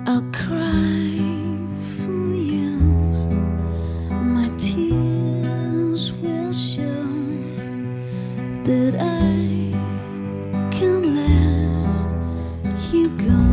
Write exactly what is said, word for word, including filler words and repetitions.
I'll cry for you. My tears will show that I can't let you go.